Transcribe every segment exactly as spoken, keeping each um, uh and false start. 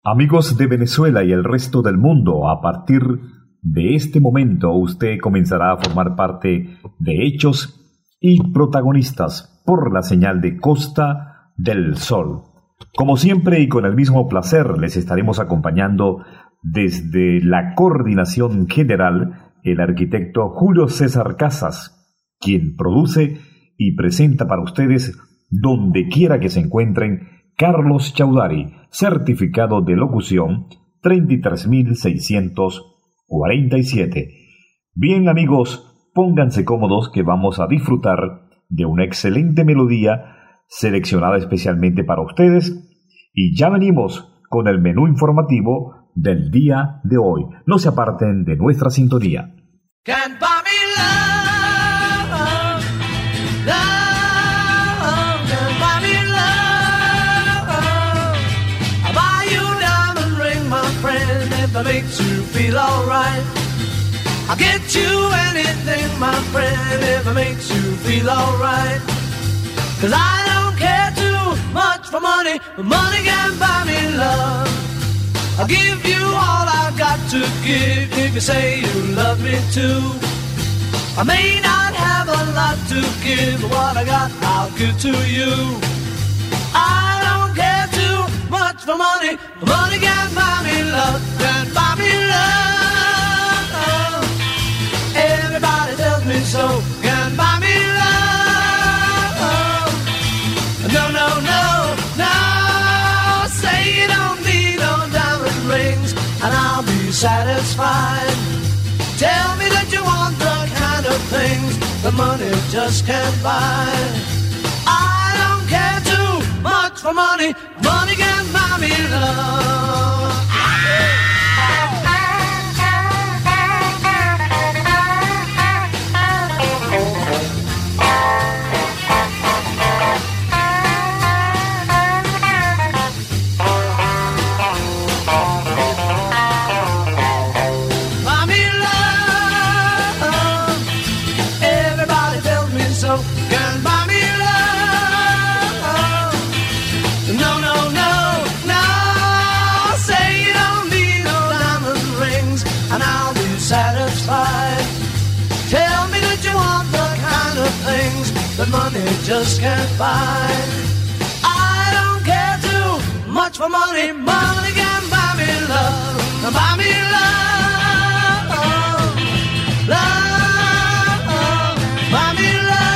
Amigos de Venezuela y el resto del mundo, a partir de este momento usted comenzará a formar parte de Hechos y Protagonistas por la señal de Costa del Sol. Como siempre y con el mismo placer, les estaremos acompañando desde la coordinación general el arquitecto Julio César Casas, quien produce y presenta para ustedes, donde quiera que se encuentren, Carlos Chaudhary, certificado de locución treinta y tres mil seiscientos cuarenta y siete. Bien, amigos, pónganse cómodos que vamos a disfrutar de una excelente melodía seleccionada especialmente para ustedes y ya venimos con el menú informativo del día de hoy. No se aparten de nuestra sintonía. Can't buy me love, love, can't buy me love. I'll buy you a diamond ring, my friend, if it makes you feel alright. I'll get you anything, my friend, if it makes you feel alright. Cause I don't care too much for money, but money can't buy me love. I'll give you all I've got to give if you say you love me too. I may not have a lot to give, but what I got I'll give to you. I don't care too much for money, but money can't buy me love, can't buy me love. Everybody tells me so, can't buy me love. No, no, no, no, say you don't need no diamond rings and I'll be satisfied. Tell me that you want the kind of things that money just can't buy. I don't care too much for money, money can't buy me love. That money just can't buy. I don't care too much for money, money can buy me love, buy me love, love, buy me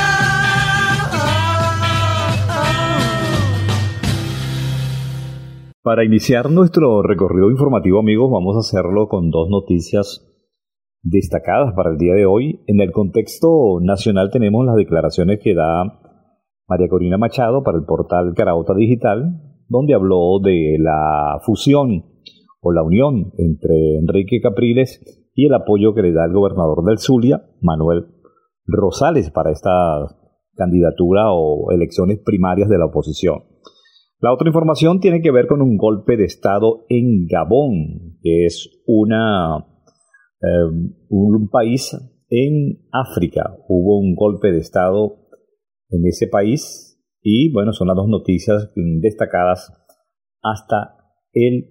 love. Para iniciar nuestro recorrido informativo, amigos, vamos a hacerlo con dos noticias destacadas para el día de hoy. En el contexto nacional tenemos las declaraciones que da María Corina Machado para el portal Caraota Digital, donde habló de la fusión o la unión entre Enrique Capriles y el apoyo que le da el gobernador del Zulia, Manuel Rosales, para esta candidatura o elecciones primarias de la oposición. La otra información tiene que ver con un golpe de Estado en Gabón, que es una Uh, un país en África. Hubo un golpe de Estado en ese país y bueno, son las dos noticias destacadas hasta el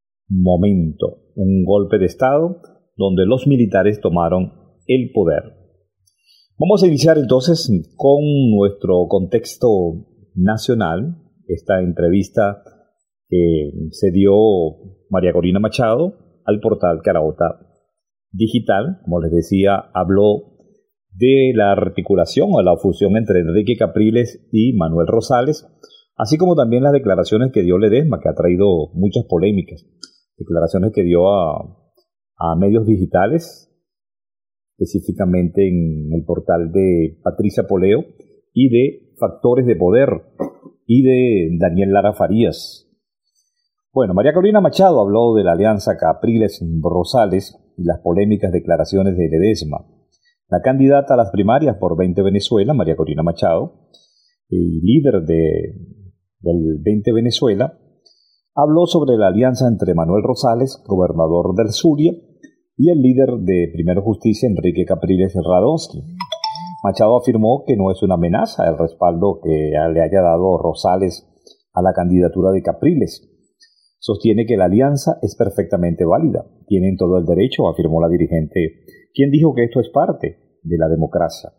momento. Un golpe de Estado donde los militares tomaron el poder. Vamos a iniciar entonces con nuestro contexto nacional, esta entrevista que se dio María Corina Machado al portal Caraota Digital. Como les decía, habló de la articulación o la fusión entre Enrique Capriles y Manuel Rosales, así como también las declaraciones que dio Ledesma, que ha traído muchas polémicas, declaraciones que dio a, a medios digitales, específicamente en el portal de Patricia Poleo y de Factores de Poder y de Daniel Lara Farías. Bueno, María Corina Machado habló de la alianza Capriles-Rosales y las polémicas declaraciones de Ledesma. La candidata a las primarias por veinte Venezuela, María Corina Machado, y líder de, del veinte Venezuela, habló sobre la alianza entre Manuel Rosales, gobernador del Zulia, y el líder de Primero Justicia, Enrique Capriles Radonsky. Machado afirmó que no es una amenaza el respaldo que le haya dado Rosales a la candidatura de Capriles. Sostiene que la alianza es perfectamente válida. Tienen todo el derecho, afirmó la dirigente, quien dijo que esto es parte de la democracia.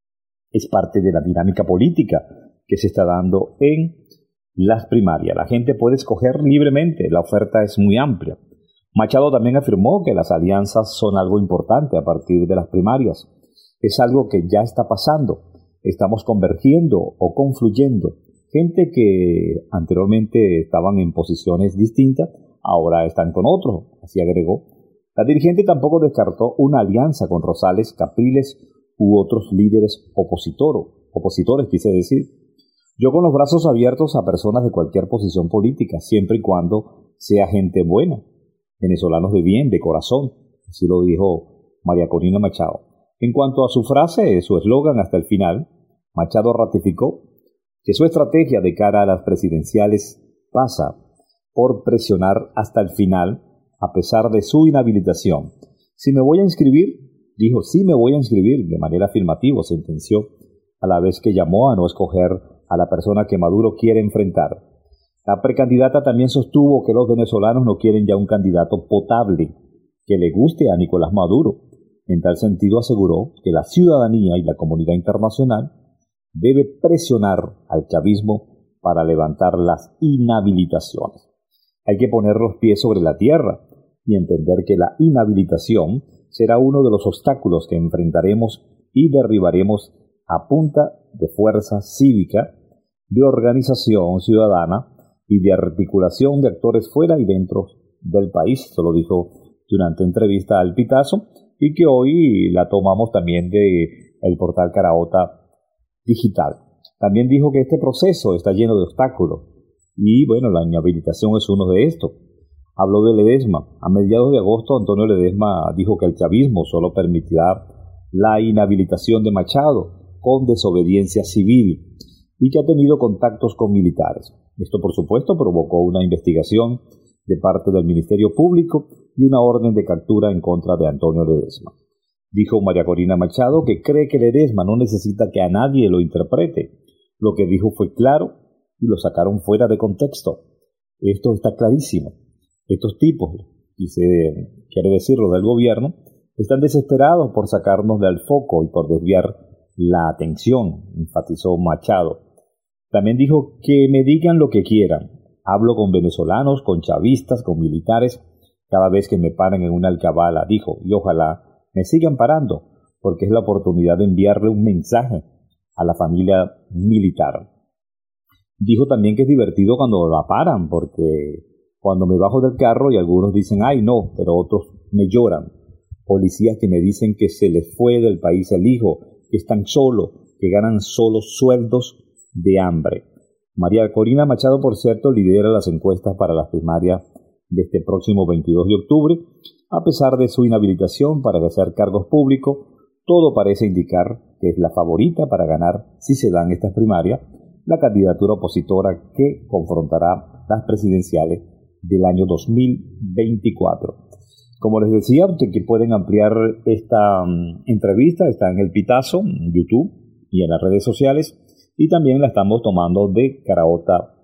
Es parte de la dinámica política que se está dando en las primarias. La gente puede escoger libremente, la oferta es muy amplia. Machado también afirmó que las alianzas son algo importante a partir de las primarias. Es algo que ya está pasando. Estamos convergiendo o confluyendo. Gente que anteriormente estaban en posiciones distintas, ahora están con otros, así agregó. La dirigente tampoco descartó una alianza con Rosales, Capriles u otros líderes opositores, opositores, quise decir. Yo con los brazos abiertos a personas de cualquier posición política, siempre y cuando sea gente buena, venezolanos de bien, de corazón, así lo dijo María Corina Machado. En cuanto a su frase, su eslogan hasta el final, Machado ratificó que su estrategia de cara a las presidenciales pasa por presionar hasta el final, a pesar de su inhabilitación. Si me voy a inscribir, dijo, sí me voy a inscribir, de manera afirmativa, sentenció, a la vez que llamó a no escoger a la persona que Maduro quiere enfrentar. La precandidata también sostuvo que los venezolanos no quieren ya un candidato potable, que le guste a Nicolás Maduro. En tal sentido aseguró que la ciudadanía y la comunidad internacional debe presionar al chavismo para levantar las inhabilitaciones. Hay que poner los pies sobre la tierra y entender que la inhabilitación será uno de los obstáculos que enfrentaremos y derribaremos a punta de fuerza cívica, de organización ciudadana y de articulación de actores fuera y dentro del país. Esto lo dijo durante entrevista al Pitazo y que hoy la tomamos también de el portal Caraota Digital. También dijo que este proceso está lleno de obstáculos y bueno, la inhabilitación es uno de estos. Habló de Ledesma. A mediados de agosto, Antonio Ledesma dijo que el chavismo solo permitirá la inhabilitación de Machado con desobediencia civil y que ha tenido contactos con militares. Esto, por supuesto, provocó una investigación de parte del Ministerio Público y una orden de captura en contra de Antonio Ledesma. Dijo María Corina Machado que cree que Ledesma no necesita que a nadie lo interprete. Lo que dijo fue claro y lo sacaron fuera de contexto. Esto está clarísimo. Estos tipos, y se quiere decirlo del gobierno, están desesperados por sacarnos del foco y por desviar la atención, enfatizó Machado. También dijo que me digan lo que quieran. Hablo con venezolanos, con chavistas, con militares, cada vez que me paren en una alcabala, dijo, y ojalá me sigan parando, porque es la oportunidad de enviarle un mensaje a la familia militar. Dijo también que es divertido cuando la paran, porque cuando me bajo del carro y algunos dicen, ay no, pero otros me lloran. Policías que me dicen que se les fue del país el hijo, que están solos, que ganan solo sueldos de hambre. María Corina Machado, por cierto, lidera las encuestas para las primarias de este próximo veintidós de octubre. A pesar de su inhabilitación para ejercer cargos públicos, todo parece indicar que es la favorita para ganar, si se dan estas primarias, la candidatura opositora que confrontará las presidenciales del año dos mil veinticuatro. Como les decía, que pueden ampliar esta um, entrevista, está en el Pitazo, en YouTube y en las redes sociales, y también la estamos tomando de Caraota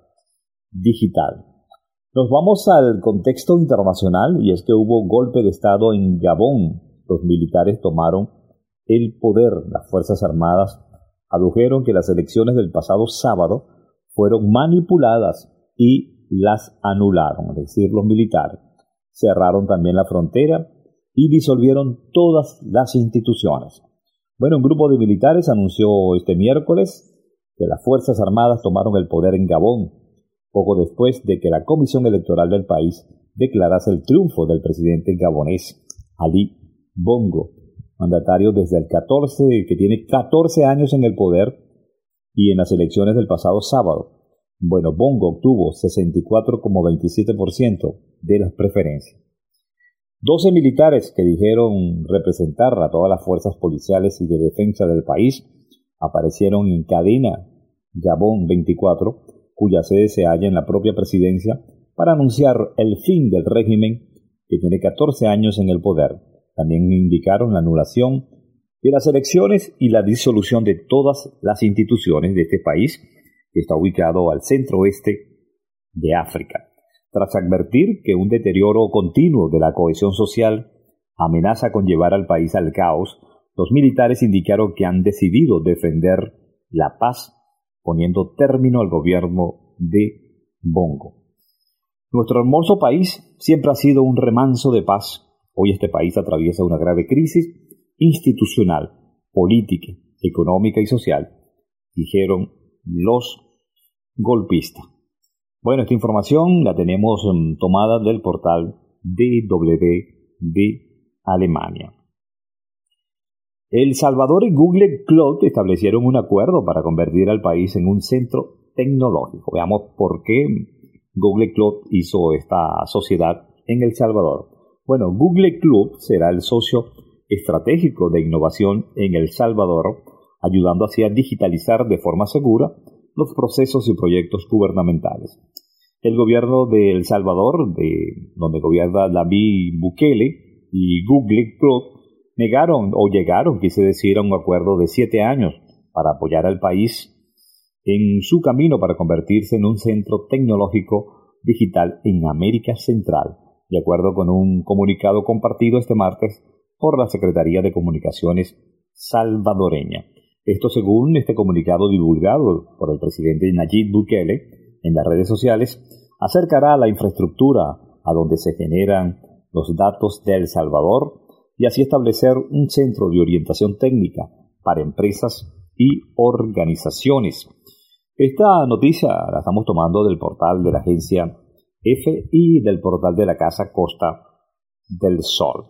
Digital. Nos vamos al contexto internacional y es que hubo golpe de estado en Gabón. Los militares tomaron el poder. Las Fuerzas Armadas adujeron que las elecciones del pasado sábado fueron manipuladas y las anularon, es decir, los militares. Cerraron también la frontera y disolvieron todas las instituciones. Bueno, un grupo de militares anunció este miércoles que las Fuerzas Armadas tomaron el poder en Gabón, poco después de que la Comisión Electoral del país declarase el triunfo del presidente gabonés Ali Bongo, mandatario desde el catorce, que tiene catorce años en el poder, y en las elecciones del pasado sábado. Bueno, Bongo obtuvo sesenta y cuatro coma veintisiete por ciento de las preferencias. doce militares que dijeron representar a todas las fuerzas policiales y de defensa del país aparecieron en Cadena Gabón veinticuatro, cuya sede se halla en la propia presidencia, para anunciar el fin del régimen que tiene catorce años en el poder. También indicaron la anulación de las elecciones y la disolución de todas las instituciones de este país, que está ubicado al centro oeste de África. Tras advertir que un deterioro continuo de la cohesión social amenaza con llevar al país al caos, los militares indicaron que han decidido defender la paz, poniendo término al gobierno de Bongo. Nuestro hermoso país siempre ha sido un remanso de paz. Hoy este país atraviesa una grave crisis institucional, política, económica y social, dijeron los golpistas. Bueno, esta información la tenemos um, tomada del portal D W de Alemania. El Salvador y Google Cloud establecieron un acuerdo para convertir al país en un centro tecnológico. Veamos por qué Google Cloud hizo esta sociedad en El Salvador. Bueno, Google Cloud será el socio estratégico de innovación en El Salvador, ayudando así a digitalizar de forma segura los procesos y proyectos gubernamentales. El gobierno de El Salvador, de donde gobierna Nayib Bukele, y Google Cloud negaron o llegaron, quise decir, a un acuerdo de siete años para apoyar al país en su camino para convertirse en un centro tecnológico digital en América Central, de acuerdo con un comunicado compartido este martes por la Secretaría de Comunicaciones salvadoreña. Esto según este comunicado divulgado por el presidente Nayib Bukele en las redes sociales, acercará la infraestructura a donde se generan los datos de El Salvador y así establecer un centro de orientación técnica para empresas y organizaciones. Esta noticia la estamos tomando del portal de la agencia F y del portal de la Casa Costa del Sol.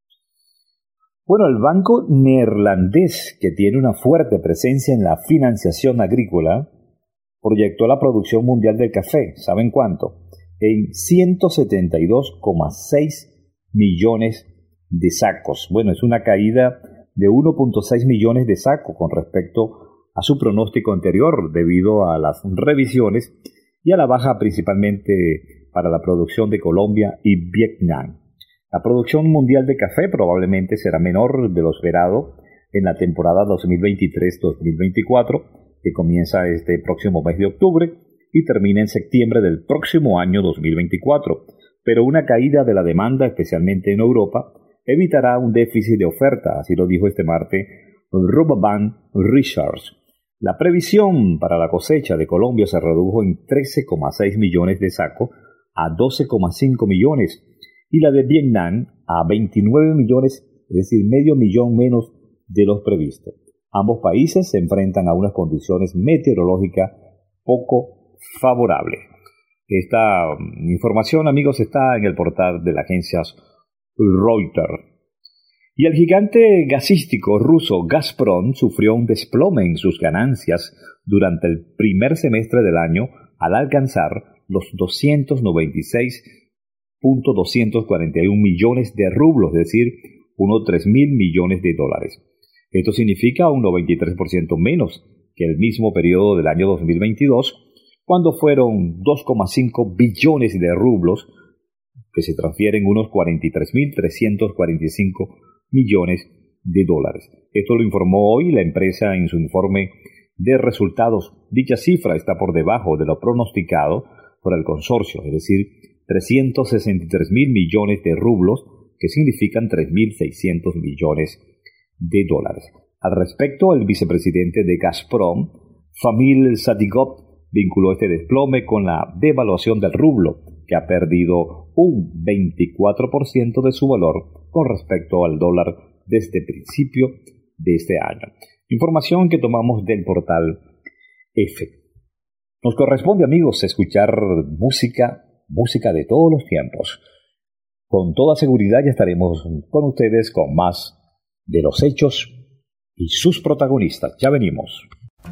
Bueno, el banco neerlandés, que tiene una fuerte presencia en la financiación agrícola, proyectó la producción mundial del café, ¿saben cuánto? En ciento setenta y dos coma seis millones de sacos. Bueno, es una caída de uno punto seis millones de sacos con respecto a su pronóstico anterior, debido a las revisiones y a la baja principalmente para la producción de Colombia y Vietnam. La producción mundial de café probablemente será menor de lo esperado en la temporada dos mil veintitrés dos mil veinticuatro, que comienza este próximo mes de octubre y termina en septiembre del próximo año dos mil veinticuatro. Pero una caída de la demanda, especialmente en Europa, evitará un déficit de oferta, así lo dijo este martes Rabobank Research. La previsión para la cosecha de Colombia se redujo en trece coma seis millones de sacos a doce coma cinco millones y la de Vietnam a veintinueve millones, es decir, medio millón menos de los previstos. Ambos países se enfrentan a unas condiciones meteorológicas poco favorables. Esta información, amigos, está en el portal de la agencia Reuters. Y el gigante gasístico ruso Gazprom sufrió un desplome en sus ganancias durante el primer semestre del año al alcanzar los doscientos noventa y seis punto doscientos cuarenta y uno millones de rublos, es decir, unos tres mil millones de dólares. Esto significa un noventa y tres por ciento menos que el mismo periodo del año dos mil veintidós, cuando fueron dos coma cinco billones de rublos, que se transfieren unos cuarenta y tres mil trescientos cuarenta y cinco millones de dólares. Esto lo informó hoy la empresa en su informe de resultados. Dicha cifra está por debajo de lo pronosticado por el consorcio, es decir, trescientos sesenta y tres mil millones de rublos, que significan tres mil seiscientos millones de dólares. Al respecto, el vicepresidente de Gazprom, Famil Sadigov, vinculó este desplome con la devaluación del rublo, que ha perdido un veinticuatro por ciento de su valor con respecto al dólar desde principio de este año. Información que tomamos del portal F. Nos corresponde, amigos, escuchar música, música de todos los tiempos. Con toda seguridad ya estaremos con ustedes con más de los hechos y sus protagonistas. Ya venimos.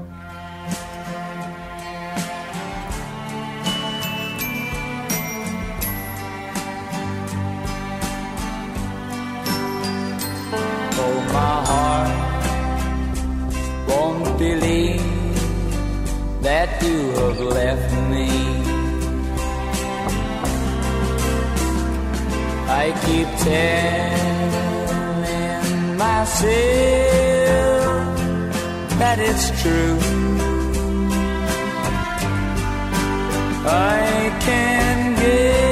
That you have left me. I keep telling myself that it's true. I can get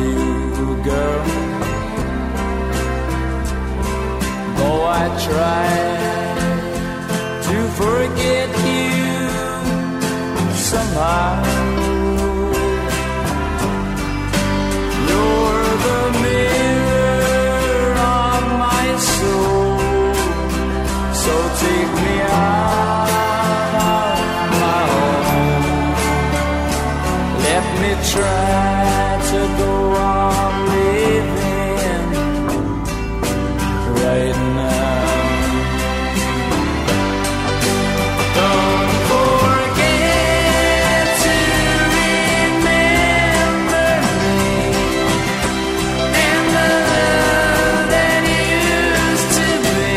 girl. Though I try to forget you somehow, you're the mirror of my soul. So take me out of my home. Let me try to go on living right now. Don't forget to remember me and the love that used to be.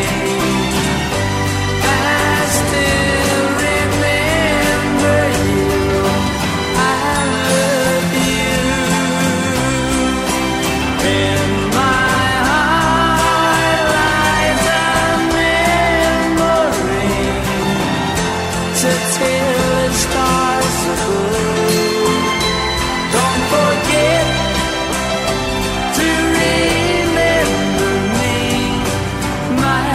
I still remember you. I love you. In my heart lies a memory to tell the stars above. Don't forget to remember me, my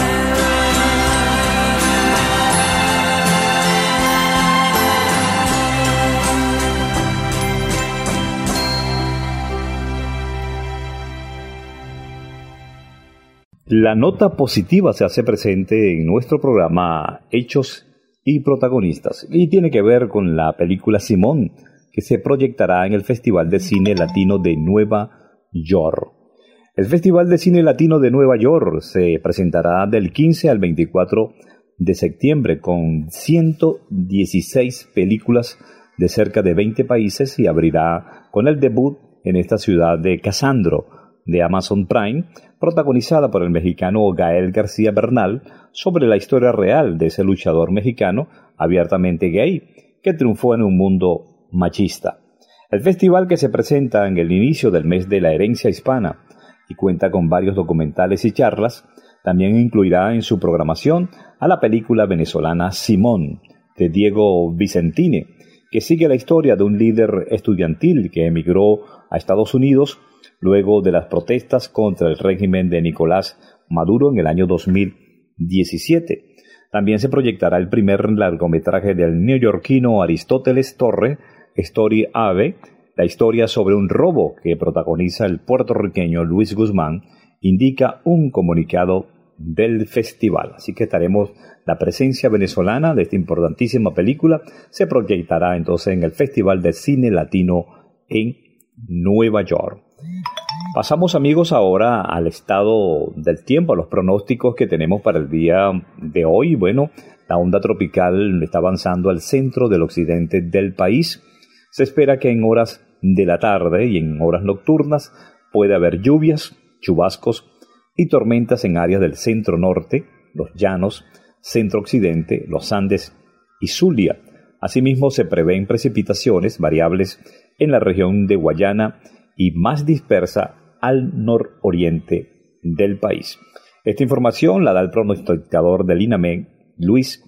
La nota positiva se hace presente en nuestro programa Hechos y Protagonistas y tiene que ver con la película Simón, que se proyectará en el Festival de Cine Latino de Nueva York. El Festival de Cine Latino de Nueva York se presentará del quince al veinticuatro de septiembre con ciento dieciséis películas de cerca de veinte países y abrirá con el debut en esta ciudad de Casandro, de Amazon Prime, protagonizada por el mexicano Gael García Bernal, sobre la historia real de ese luchador mexicano abiertamente gay que triunfó en un mundo machista. El festival, que se presenta en el inicio del mes de la herencia hispana y cuenta con varios documentales y charlas, también incluirá en su programación a la película venezolana Simón, de Diego Vicentini, que sigue la historia de un líder estudiantil que emigró a Estados Unidos luego de las protestas contra el régimen de Nicolás Maduro en el año dos mil diecisiete. También se proyectará el primer largometraje del neoyorquino Aristóteles Torre, Story Ave, la historia sobre un robo que protagoniza el puertorriqueño Luis Guzmán, indica un comunicado del festival. Así que estaremos, la presencia venezolana de esta importantísima película se proyectará entonces en el Festival de Cine Latino en Nueva York. Pasamos, amigos, ahora al estado del tiempo, a los pronósticos que tenemos para el día de hoy. Bueno, la onda tropical está avanzando al centro del occidente del país. Se espera que en horas de la tarde y en horas nocturnas puede haber lluvias, chubascos y tormentas en áreas del centro norte, los llanos, centro occidente, los Andes y Zulia. Asimismo, se prevén precipitaciones variables en la región de Guayana y más dispersa al nororiente del país. Esta información la da el pronosticador del INAMED, Luis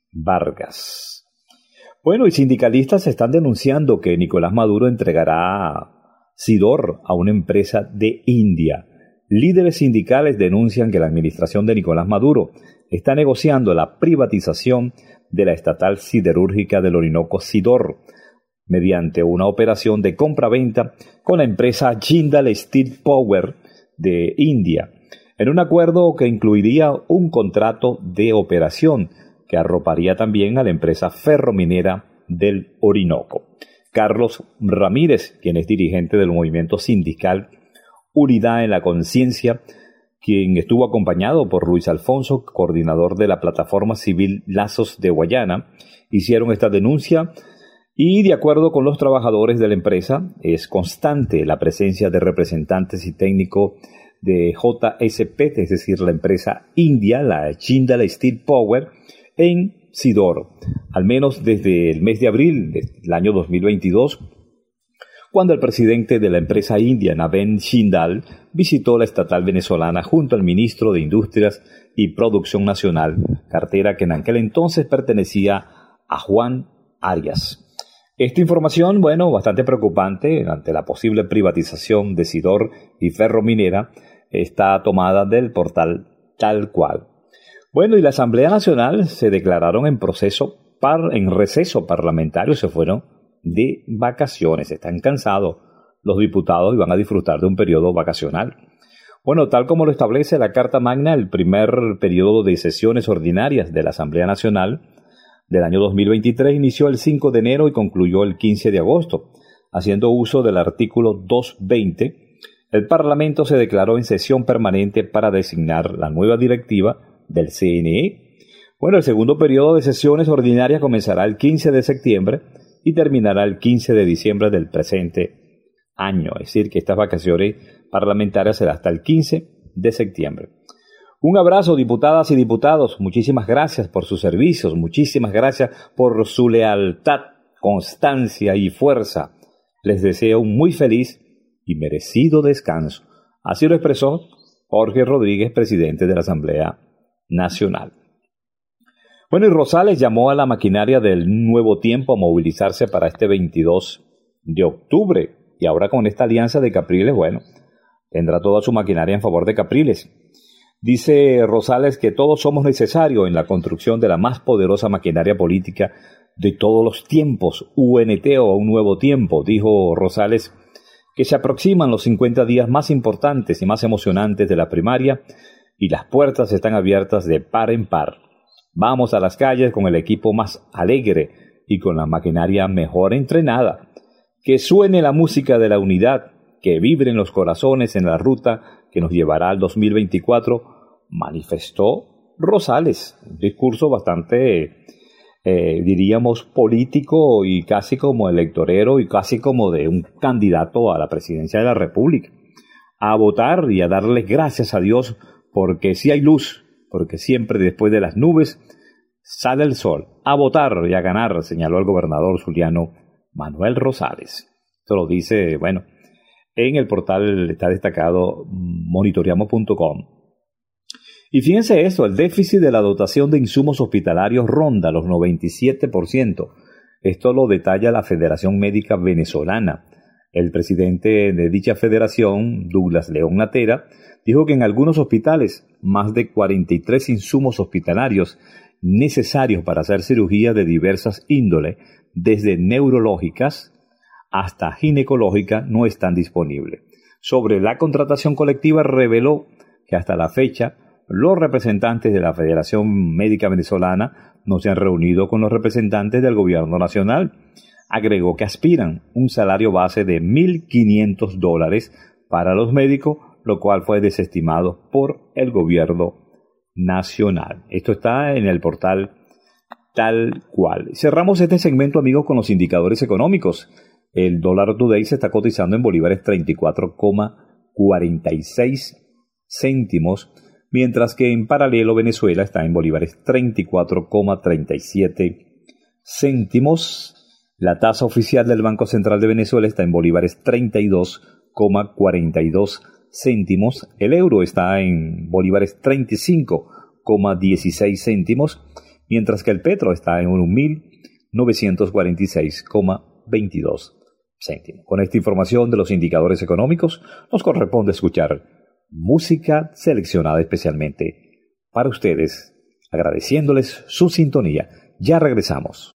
Vargas. Bueno, y sindicalistas están denunciando que Nicolás Maduro entregará Sidor a una empresa de India. Líderes sindicales denuncian que la administración de Nicolás Maduro está negociando la privatización de la estatal siderúrgica del Orinoco Sidor, mediante una operación de compra-venta con la empresa Jindal Steel Power de India, en un acuerdo que incluiría un contrato de operación que arroparía también a la empresa ferrominera del Orinoco. Carlos Ramírez, quien es dirigente del movimiento sindical Unidad en la Conciencia, quien estuvo acompañado por Luis Alfonso, coordinador de la plataforma civil Lazos de Guayana, hicieron esta denuncia. Y de acuerdo con los trabajadores de la empresa, es constante la presencia de representantes y técnicos de J S P, es decir, la empresa india, la Jindal Steel Power, en Sidor, al menos desde el mes de abril del año dos mil veintidós, cuando el presidente de la empresa india, Naveen Jindal, visitó la estatal venezolana junto al ministro de Industrias y Producción Nacional, cartera que en aquel entonces pertenecía a Juan Arias. Esta información, bueno, bastante preocupante ante la posible privatización de Sidor y Ferrominera, está tomada del portal Tal Cual. Bueno, y la Asamblea Nacional se declararon en proceso, par, en receso parlamentario, se fueron de vacaciones, están cansados los diputados y van a disfrutar de un periodo vacacional. Bueno, tal como lo establece la Carta Magna, el primer periodo de sesiones ordinarias de la Asamblea Nacional del año dos mil veintitrés inició el cinco de enero y concluyó el quince de agosto. Haciendo uso del artículo doscientos veinte, el Parlamento se declaró en sesión permanente para designar la nueva directiva del C N E. Bueno, el segundo periodo de sesiones ordinarias comenzará el quince de septiembre y terminará el quince de diciembre del presente año. Es decir, que estas vacaciones parlamentarias serán hasta el quince de septiembre. Un abrazo, diputadas y diputados. Muchísimas gracias por sus servicios. Muchísimas gracias por su lealtad, constancia y fuerza. Les deseo un muy feliz y merecido descanso. Así lo expresó Jorge Rodríguez, presidente de la Asamblea Nacional. Bueno, y Rosales llamó a la maquinaria del Nuevo Tiempo a movilizarse para este veintidós de octubre. Y ahora con esta alianza de Capriles, bueno, tendrá toda su maquinaria en favor de Capriles. Dice Rosales que todos somos necesarios en la construcción de la más poderosa maquinaria política de todos los tiempos, U N T o un nuevo tiempo. Dijo Rosales que se aproximan los cincuenta días más importantes y más emocionantes de la primaria y las puertas están abiertas de par en par. Vamos a las calles con el equipo más alegre y con la maquinaria mejor entrenada. Que suene la música de la unidad, que vibren los corazones en la ruta que nos llevará al dos mil veinticuatro, manifestó Rosales. Un discurso bastante, eh, diríamos, político y casi como electorero y casi como de un candidato a la presidencia de la República. A votar y a darles gracias a Dios porque sí hay luz, porque siempre después de las nubes sale el sol. A votar y a ganar, señaló el gobernador zuliano Manuel Rosales. Esto lo dice, bueno, en el portal está destacado monitoreamos punto com. Y fíjense esto, el déficit de la dotación de insumos hospitalarios ronda los noventa y siete por ciento. Esto lo detalla la Federación Médica Venezolana. El presidente de dicha federación, Douglas León Natera, dijo que en algunos hospitales más de cuarenta y tres insumos hospitalarios necesarios para hacer cirugías de diversas índole, desde neurológicas hasta ginecológica, no están disponibles. Sobre la contratación colectiva, reveló que hasta la fecha los representantes de la Federación Médica Venezolana no se han reunido con los representantes del gobierno nacional. Agregó que aspiran un salario base de mil quinientos dólares para los médicos, lo cual fue desestimado por el gobierno nacional. Esto está en el portal Tal Cual. Cerramos este segmento, amigos, con los indicadores económicos. El dólar today se está cotizando en bolívares treinta y cuatro coma cuarenta y seis céntimos, mientras que en paralelo Venezuela está en bolívares treinta y cuatro coma treinta y siete céntimos. La tasa oficial del Banco Central de Venezuela está en bolívares treinta y dos coma cuarenta y dos céntimos. El euro está en bolívares treinta y cinco coma dieciséis céntimos, mientras que el petro está en mil novecientos cuarenta y seis coma veintidós céntimos. Con esta información de los indicadores económicos, nos corresponde escuchar música seleccionada especialmente para ustedes, agradeciéndoles su sintonía. Ya regresamos.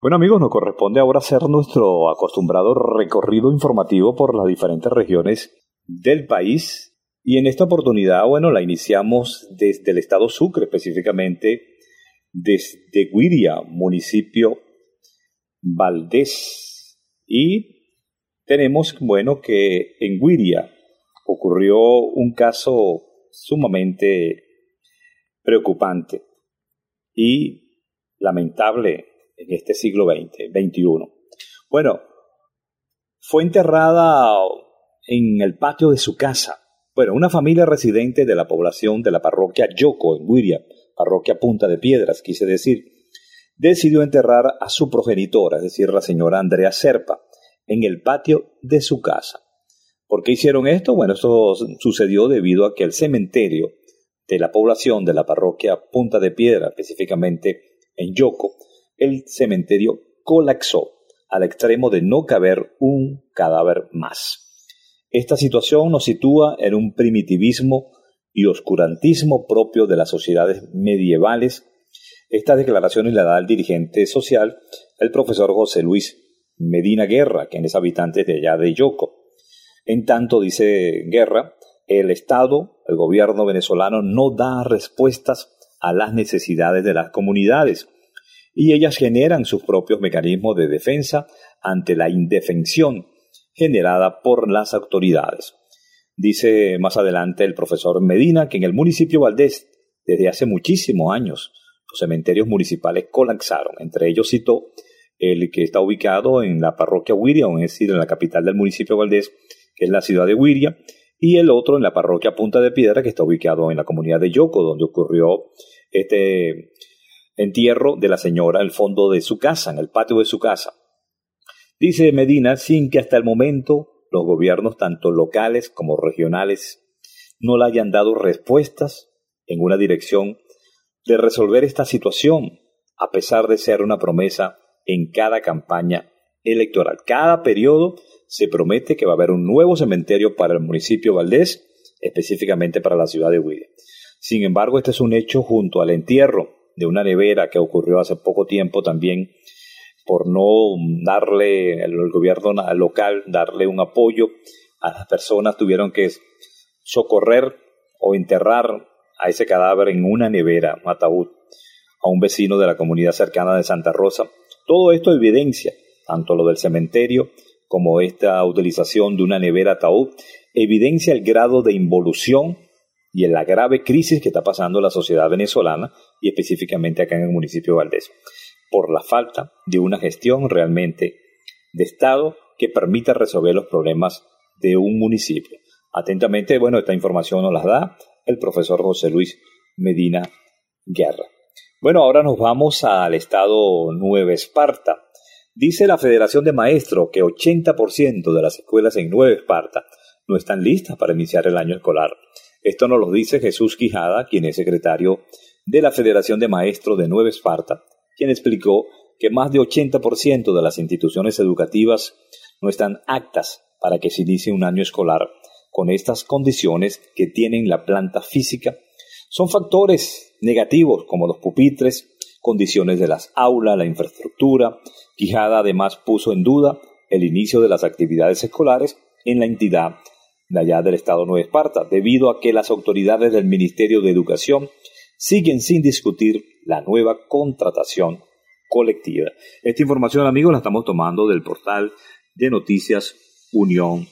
Bueno amigos, nos corresponde ahora hacer nuestro acostumbrado recorrido informativo por las diferentes regiones del país y en esta oportunidad, bueno, la iniciamos desde el estado Sucre, específicamente desde Güiria, municipio Valdés. Y tenemos, bueno, que en Güiria ocurrió un caso sumamente preocupante y lamentable en este siglo veinte, veintiuno. Bueno, fue enterrada en el patio de su casa. Bueno, una familia residente de la población de la parroquia Yoco, en Güiria, parroquia Punta de Piedras, quise decir, decidió enterrar a su progenitora, es decir, la señora Andrea Serpa, en el patio de su casa. ¿Por qué hicieron esto? Bueno, esto sucedió debido a que el cementerio de la población de la parroquia Punta de Piedra, específicamente en Yoco, el cementerio colapsó al extremo de no caber un cadáver más. Esta situación nos sitúa en un primitivismo y oscurantismo propio de las sociedades medievales. Estas declaraciones la da el dirigente social, el profesor José Luis Medina Guerra, quien es habitante de allá de Yoco. En tanto, dice Guerra, el Estado, el gobierno venezolano, no da respuestas a las necesidades de las comunidades y ellas generan sus propios mecanismos de defensa ante la indefensión generada por las autoridades. Dice más adelante el profesor Medina que en el municipio Valdés, desde hace muchísimos años, los cementerios municipales colapsaron. Entre ellos citó el que está ubicado en la parroquia Güiria, es decir, en la capital del municipio Valdés, que es la ciudad de Güiria, y el otro en la parroquia Punta de Piedra, que está ubicado en la comunidad de Yoco, donde ocurrió este entierro de la señora en el fondo de su casa, en el patio de su casa. Dice Medina, sin que hasta el momento los gobiernos, tanto locales como regionales, no le hayan dado respuestas en una dirección de resolver esta situación, a pesar de ser una promesa en cada campaña electoral. Cada periodo se promete que va a haber un nuevo cementerio para el municipio Valdés, específicamente para la ciudad de Güiria. Sin embargo, este es un hecho junto al entierro de una nevera que ocurrió hace poco tiempo también, por no darle, el gobierno local, darle un apoyo a las personas, tuvieron que socorrer o enterrar a ese cadáver en una nevera, un ataúd, a un vecino de la comunidad cercana de Santa Rosa. Todo esto evidencia, tanto lo del cementerio como esta utilización de una nevera ataúd, evidencia el grado de involución y en la grave crisis que está pasando la sociedad venezolana y específicamente acá en el municipio de Valdés, por la falta de una gestión realmente de Estado que permita resolver los problemas de un municipio. Atentamente, bueno, esta información nos la da el profesor José Luis Medina Guerra. Bueno, ahora nos vamos al estado Nueva Esparta. Dice la Federación de Maestros que ochenta por ciento de las escuelas en Nueva Esparta no están listas para iniciar el año escolar. Esto nos lo dice Jesús Quijada, quien es secretario de la Federación de Maestros de Nueva Esparta, quien explicó que más de ochenta por ciento de las instituciones educativas no están aptas para que se inicie un año escolar con estas condiciones que tienen la planta física. Son factores negativos como los pupitres, condiciones de las aulas, la infraestructura. Quijada además puso en duda el inicio de las actividades escolares en la entidad de allá del estado Nueva Esparta, debido a que las autoridades del Ministerio de Educación siguen sin discutir la nueva contratación colectiva. Esta información, amigos, la estamos tomando del portal de noticias Unión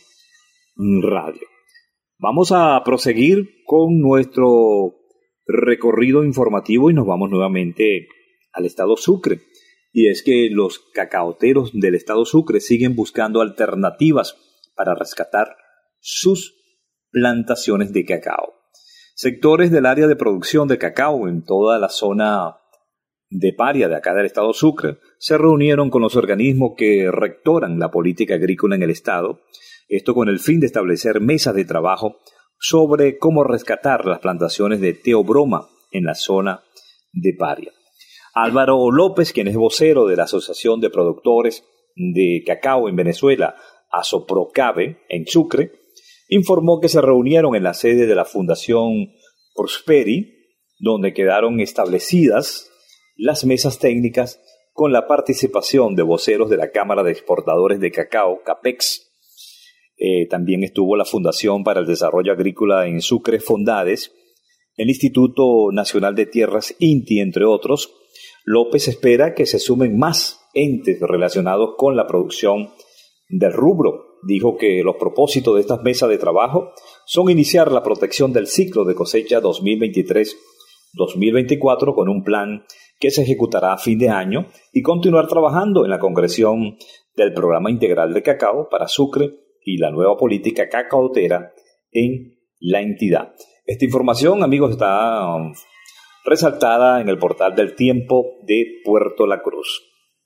Radio. Vamos a proseguir con nuestro recorrido informativo y nos vamos nuevamente al estado Sucre. Y es que los cacaoteros del estado Sucre siguen buscando alternativas para rescatar sus plantaciones de cacao. Sectores del área de producción de cacao en toda la zona de Paria de acá del estado Sucre se reunieron con los organismos que rectoran la política agrícola en el estado, esto con el fin de establecer mesas de trabajo sobre cómo rescatar las plantaciones de teobroma en la zona de Paria. Álvaro López, quien es vocero de la Asociación de Productores de Cacao en Venezuela, ASOPROCAVE, en Sucre, informó que se reunieron en la sede de la Fundación Prosperi, donde quedaron establecidas las mesas técnicas con la participación de voceros de la Cámara de Exportadores de Cacao, CAPEX. Eh, también estuvo la Fundación para el Desarrollo Agrícola en Sucre, Fondades, el Instituto Nacional de Tierras, INTI, entre otros. López espera que se sumen más entes relacionados con la producción del rubro. Dijo que los propósitos de estas mesas de trabajo son iniciar la protección del ciclo de cosecha dos mil veintitrés dos mil veinticuatro con un plan que se ejecutará a fin de año y continuar trabajando en la concreción del Programa Integral de Cacao para Sucre y la nueva política cacaotera en la entidad. Esta información, amigos, está um, resaltada en el portal del Tiempo de Puerto La Cruz.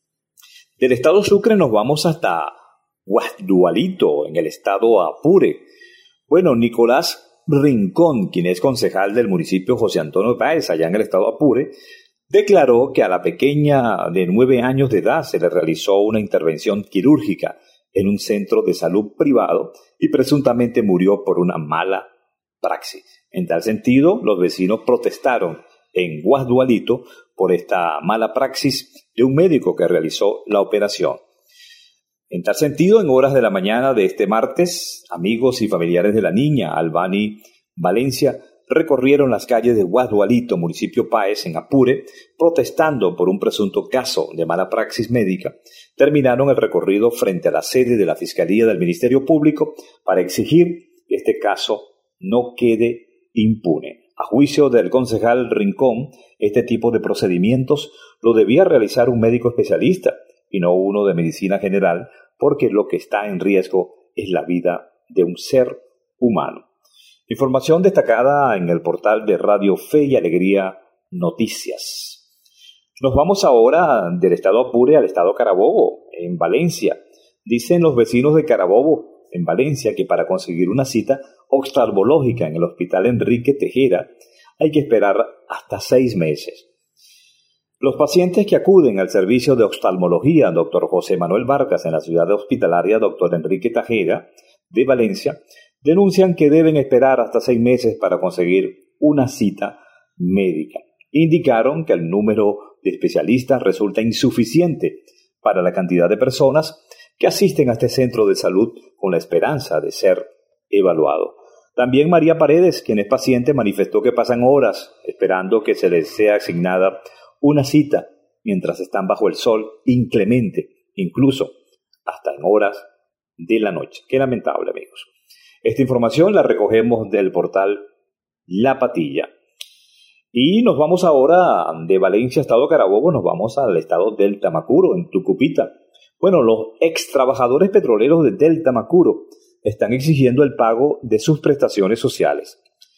Del estado Sucre nos vamos hasta Guasdualito, en el estado Apure. Bueno, Nicolás Rincón, quien es concejal del municipio José Antonio Páez, allá en el estado Apure, declaró que a la pequeña de nueve años de edad se le realizó una intervención quirúrgica en un centro de salud privado y presuntamente murió por una mala praxis. En tal sentido, los vecinos protestaron en Guasdualito por esta mala praxis de un médico que realizó la operación. En tal sentido, en horas de la mañana de este martes, amigos y familiares de la niña, Albany Valencia, recorrieron las calles de Guasdualito, municipio Páez, en Apure, protestando por un presunto caso de mala praxis médica. Terminaron el recorrido frente a la sede de la Fiscalía del Ministerio Público para exigir que este caso no quede impune. A juicio del concejal Rincón, este tipo de procedimientos lo debía realizar un médico especialista y no uno de medicina general, porque lo que está en riesgo es la vida de un ser humano. Información destacada en el portal de Radio Fe y Alegría Noticias. Nos vamos ahora del estado Apure al estado Carabobo, en Valencia. Dicen los vecinos de Carabobo, en Valencia, que para conseguir una cita oftalmológica en el Hospital Enrique Tejera hay que esperar hasta seis meses. Los pacientes que acuden al servicio de oftalmología doctor José Manuel Vargas en la ciudad hospitalaria doctor Enrique Tejera de Valencia denuncian que deben esperar hasta seis meses para conseguir una cita médica. Indicaron que el número de especialistas resulta insuficiente para la cantidad de personas que asisten a este centro de salud con la esperanza de ser evaluado. También María Paredes, quien es paciente, manifestó que pasan horas esperando que se les sea asignada una cita mientras están bajo el sol inclemente, incluso hasta en horas de la noche. Qué lamentable, amigos. Esta información la recogemos del portal La Patilla. Y nos vamos ahora de Valencia, estado Carabobo, nos vamos al estado del Tamacuro, en Tucupita. Bueno, los ex trabajadores petroleros de Delta Macuro están exigiendo el pago de sus prestaciones sociales.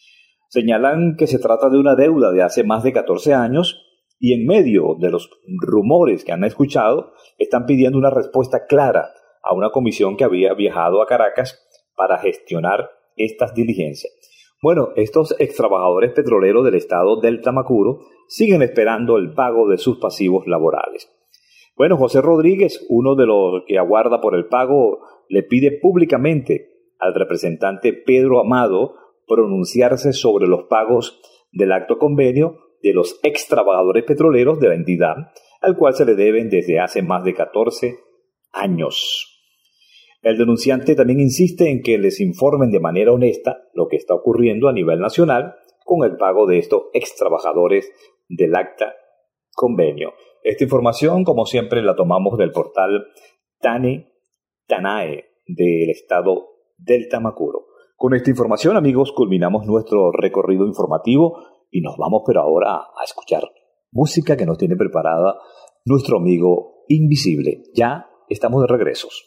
Señalan que se trata de una deuda de hace más de catorce años y en medio de los rumores que han escuchado, están pidiendo una respuesta clara a una comisión que había viajado a Caracas para gestionar estas diligencias. Bueno, estos ex trabajadores petroleros del estado del Tamacuro siguen esperando el pago de sus pasivos laborales. Bueno, José Rodríguez, uno de los que aguarda por el pago, le pide públicamente al representante Pedro Amado pronunciarse sobre los pagos del acto convenio de los ex trabajadores petroleros de la entidad, al cual se le deben desde hace más de catorce años. El denunciante también insiste en que les informen de manera honesta lo que está ocurriendo a nivel nacional con el pago de estos ex trabajadores del acta convenio. Esta información, como siempre, la tomamos del portal Tane Tanae del estado del Tamacuro. Con esta información, amigos, culminamos nuestro recorrido informativo y nos vamos pero ahora a escuchar música que nos tiene preparada nuestro amigo Invisible. Ya estamos de regresos.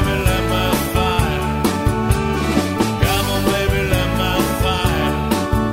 Come on, baby, light my fire.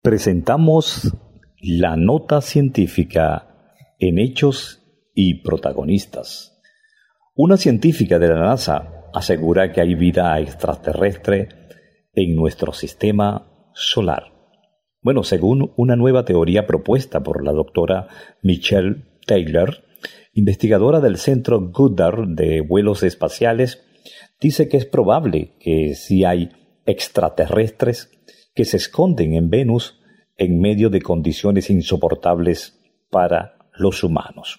Presentamos la nota científica en hechos y protagonistas. Una científica de la NASA asegura que hay vida extraterrestre en nuestro sistema solar. Bueno, según una nueva teoría propuesta por la doctora Michelle Taylor, investigadora del Centro Goddard de Vuelos Espaciales, dice que es probable que sí hay extraterrestres que se esconden en Venus en medio de condiciones insoportables para los humanos.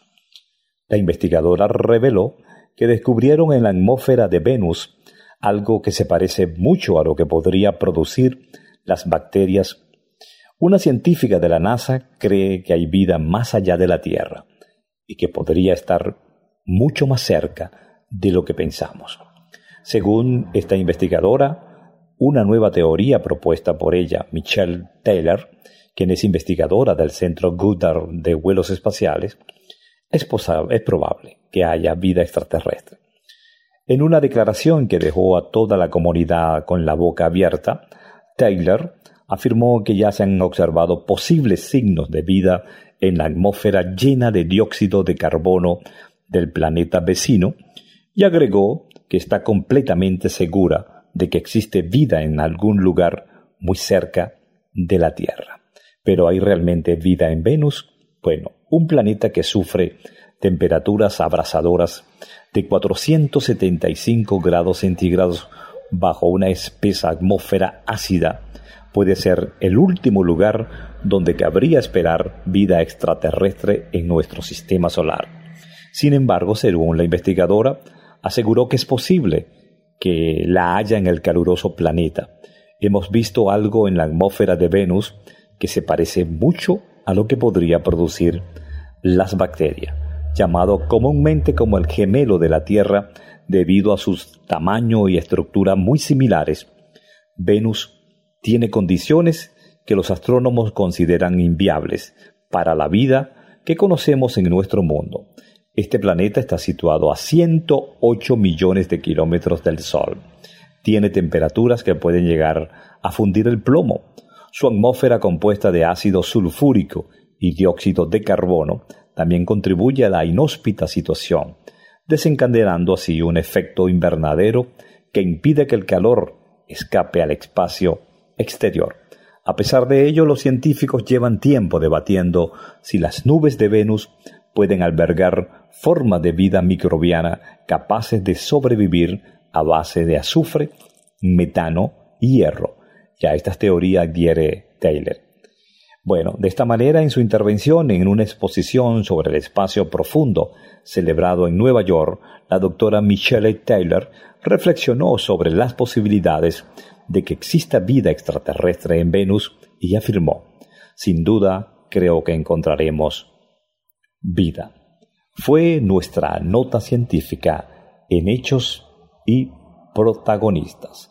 La investigadora reveló que descubrieron en la atmósfera de Venus algo que se parece mucho a lo que podría producir las bacterias. Una científica de la NASA cree que hay vida más allá de la Tierra y que podría estar mucho más cerca de lo que pensamos. Según esta investigadora, una nueva teoría propuesta por ella, Michelle Taylor, quien es investigadora del Centro Goddard de Vuelos Espaciales, es, es probable que haya vida extraterrestre. En una declaración que dejó a toda la comunidad con la boca abierta, Taylor afirmó que ya se han observado posibles signos de vida en la atmósfera llena de dióxido de carbono del planeta vecino y agregó que está completamente segura de que existe vida en algún lugar muy cerca de la Tierra. ¿Pero hay realmente vida en Venus? Bueno, un planeta que sufre temperaturas abrasadoras de cuatrocientos setenta y cinco grados centígrados bajo una espesa atmósfera ácida puede ser el último lugar donde cabría esperar vida extraterrestre en nuestro sistema solar. Sin embargo, según la investigadora, aseguró que es posible que la haya en el caluroso planeta. Hemos visto algo en la atmósfera de Venus que se parece mucho a lo que podría producir las bacterias, llamado comúnmente como el gemelo de la Tierra debido a su tamaño y estructura muy similares. Venus tiene condiciones que los astrónomos consideran inviables para la vida que conocemos en nuestro mundo. Este planeta está situado a ciento ocho millones de kilómetros del Sol. Tiene temperaturas que pueden llegar a fundir el plomo. Su atmósfera compuesta de ácido sulfúrico y dióxido de carbono también contribuye a la inhóspita situación, desencadenando así un efecto invernadero que impide que el calor escape al espacio exterior. A pesar de ello, los científicos llevan tiempo debatiendo si las nubes de Venus pueden albergar formas de vida microbiana capaces de sobrevivir a base de azufre, metano y hierro. Ya estas teorías adhiere Taylor. Bueno, de esta manera, en su intervención en una exposición sobre el espacio profundo celebrado en Nueva York, la doctora Michelle Taylor reflexionó sobre las posibilidades de que exista vida extraterrestre en Venus y afirmó: sin duda, creo que encontraremos vida. Fue nuestra nota científica en hechos y protagonistas.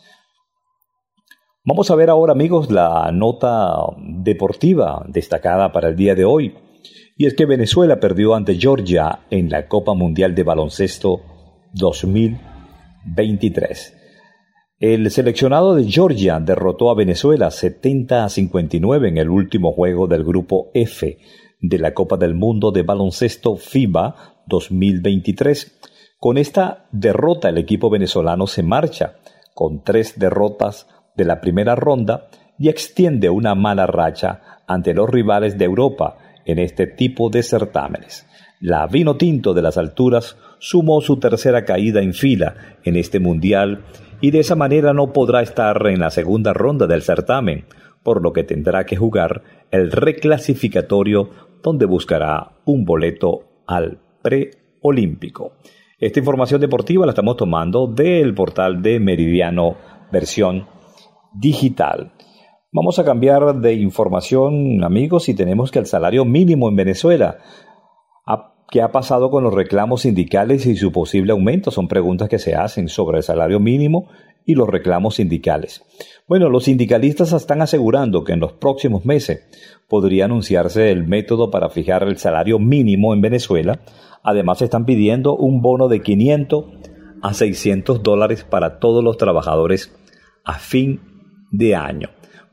Vamos a ver ahora, amigos, la nota deportiva destacada para el día de hoy. Y es que Venezuela perdió ante Georgia en la Copa Mundial de Baloncesto dos mil veintitrés. El seleccionado de Georgia derrotó a Venezuela setenta a cincuenta y nueve en el último juego del Grupo F de la Copa del Mundo de Baloncesto FIBA dos mil veintitrés. Con esta derrota, el equipo venezolano se marcha con tres derrotas de la primera ronda y extiende una mala racha ante los rivales de Europa en este tipo de certámenes. La Vinotinto de las Alturas sumó su tercera caída en fila en este mundial y de esa manera no podrá estar en la segunda ronda del certamen, por lo que tendrá que jugar el reclasificatorio donde buscará un boleto al preolímpico. Esta información deportiva la estamos tomando del portal de Meridiano Versión Digital. Vamos a cambiar de información, amigos, y tenemos que el salario mínimo en Venezuela. ¿Qué ha pasado con los reclamos sindicales y su posible aumento? Son preguntas que se hacen sobre el salario mínimo y los reclamos sindicales. Bueno, los sindicalistas están asegurando que en los próximos meses podría anunciarse el método para fijar el salario mínimo en Venezuela. Además, están pidiendo un bono de quinientos a seiscientos dólares para todos los trabajadores a fin de año.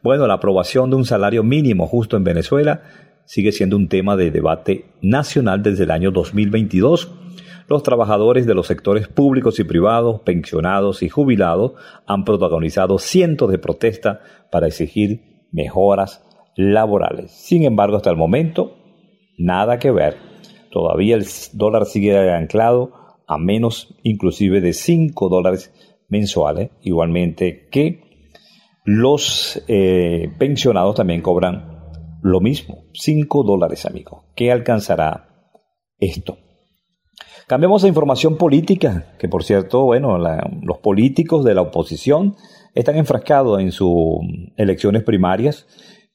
Bueno, la aprobación de un salario mínimo justo en Venezuela sigue siendo un tema de debate nacional desde el año dos mil veintidós. Los trabajadores de los sectores públicos y privados, pensionados y jubilados han protagonizado cientos de protestas para exigir mejoras laborales. Sin embargo, hasta el momento, nada que ver. Todavía el dólar sigue anclado a menos inclusive de cinco dólares mensuales, igualmente que los eh, pensionados también cobran lo mismo, cinco dólares, amigos. ¿Qué alcanzará esto? Cambiamos a información política, que por cierto, bueno, la, los políticos de la oposición están enfrascados en sus elecciones primarias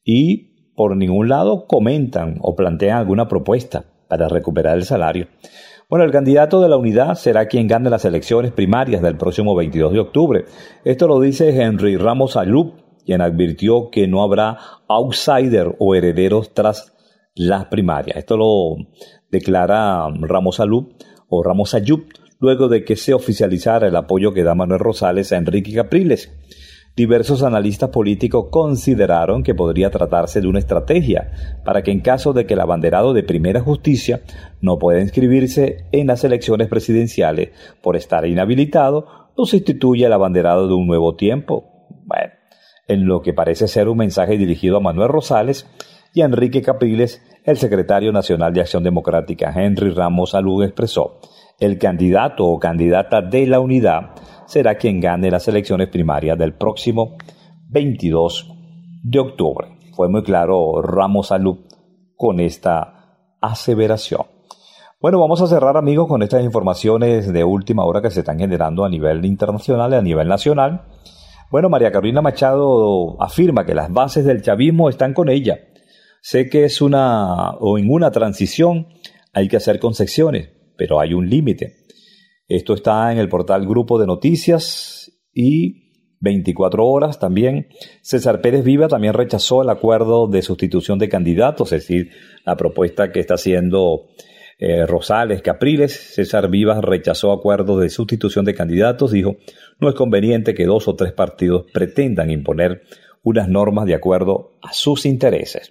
y por ningún lado comentan o plantean alguna propuesta para recuperar el salario. Bueno, el candidato de la unidad será quien gane las elecciones primarias del próximo veintidós de octubre. Esto lo dice Henry Ramos Ayub, quien advirtió que no habrá outsider o herederos tras las primarias. Esto lo declara Ramos Ayub o Ramos Ayub luego de que se oficializara el apoyo que da Manuel Rosales a Enrique Capriles. Diversos analistas políticos consideraron que podría tratarse de una estrategia para que en caso de que el abanderado de Primera Justicia no pueda inscribirse en las elecciones presidenciales por estar inhabilitado, lo sustituya el abanderado de Un Nuevo Tiempo. Bueno, en lo que parece ser un mensaje dirigido a Manuel Rosales y a Enrique Capriles, el secretario nacional de Acción Democrática, Henry Ramos Ayub, expresó: el candidato o candidata de la unidad será quien gane las elecciones primarias del próximo veintidós de octubre. Fue muy claro Ramos Ayub con esta aseveración. Bueno, vamos a cerrar, amigos, con estas informaciones de última hora que se están generando a nivel internacional y a nivel nacional. Bueno, María Carolina Machado afirma que las bases del chavismo están con ella. Sé que es una o en una transición hay que hacer concesiones, pero hay un límite. Esto está en el portal Grupo de Noticias y veinticuatro horas también. César Pérez Viva también rechazó el acuerdo de sustitución de candidatos, es decir, la propuesta que está haciendo eh, Rosales, Capriles. César Vivas rechazó acuerdos de sustitución de candidatos, dijo: no es conveniente que dos o tres partidos pretendan imponer unas normas de acuerdo a sus intereses.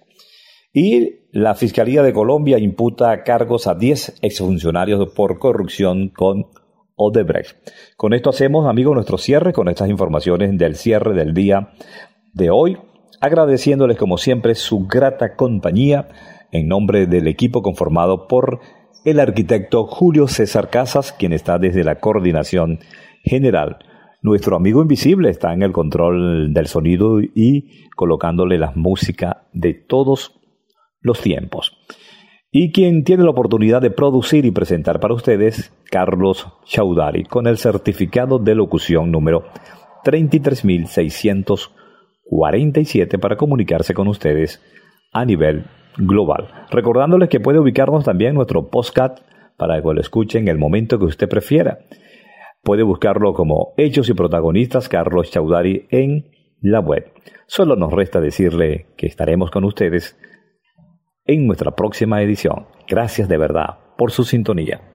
Y la Fiscalía de Colombia imputa cargos a diez exfuncionarios por corrupción con Odebrecht. Con esto hacemos, amigos, nuestro cierre con estas informaciones del cierre del día de hoy, agradeciéndoles como siempre su grata compañía en nombre del equipo conformado por el arquitecto Julio César Casas, quien está desde la coordinación general. Nuestro amigo invisible está en el control del sonido y colocándole la música de todos los tiempos. Y quien tiene la oportunidad de producir y presentar para ustedes, Carlos Chaudhary, con el certificado de locución número treinta y tres mil seiscientos cuarenta y siete para comunicarse con ustedes a nivel global. Recordándoles que puede ubicarnos también en nuestro podcast para que lo escuche en el momento que usted prefiera. Puede buscarlo como Hechos y Protagonistas Carlos Chaudhary en la web. Solo nos resta decirle que estaremos con ustedes en nuestra próxima edición. Gracias de verdad por su sintonía.